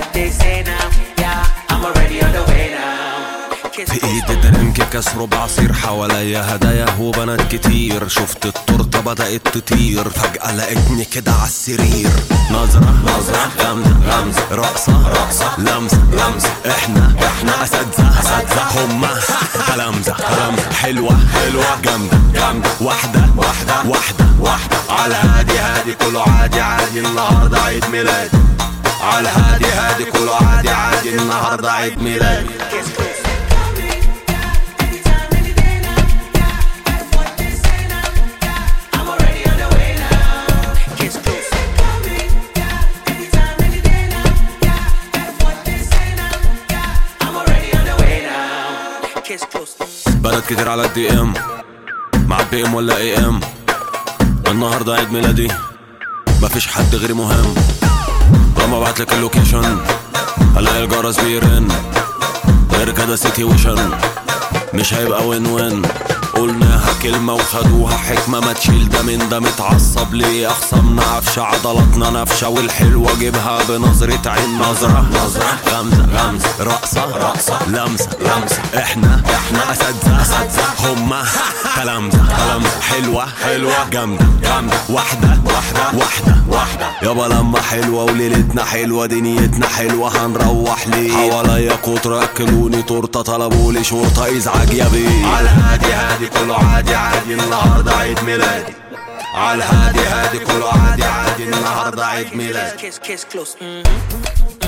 they say now. Yeah, I'm already on the way now. في ايدي درينك كسر بعصير حواليا هدايا وبنات كتير. شفت التورته بدأت تطير فجأة لقيتني كده عالسرير. نظرة غمزة رقصة لمسة احنا اساتذة هما تلامذة حلوة جامدة واحدة على هادي كله عادي النهارده عيد ميلادي. على هادي كله عادي النهارده عيد ميلادي. بنات كتير على الدي ام مع البي ام ولا اي ام. النهارده عيد ميلادي مفيش حد غيري مهم. لما ابعتلك اللوكيشن الاقي الجرس بيرن. غير كده سيتويشن مش هيبقى وين. قلناها كلمة وخدوها حكمة. ما تشيل ده من ده متعصب ليه؟ أخصامنا عفشة عضلاتنا نفشة والحلوة جيبها بنظرة عين. نظرة غمزة رقصة لمسة احنا أساتذة هما تلامذة حلوة جامدة واحدة يابا لما حلوة وليلتنا حلوة دنيتنا حلوة. هنروح ليه؟ حواليا كتر أكلوني تورتة طلبولي شرطة إزعاج يا بيه. على هادي كله عادي النهارده عيد ميلادي. على هادي كله عادي النهارده عيد ميلادي. Kiss close.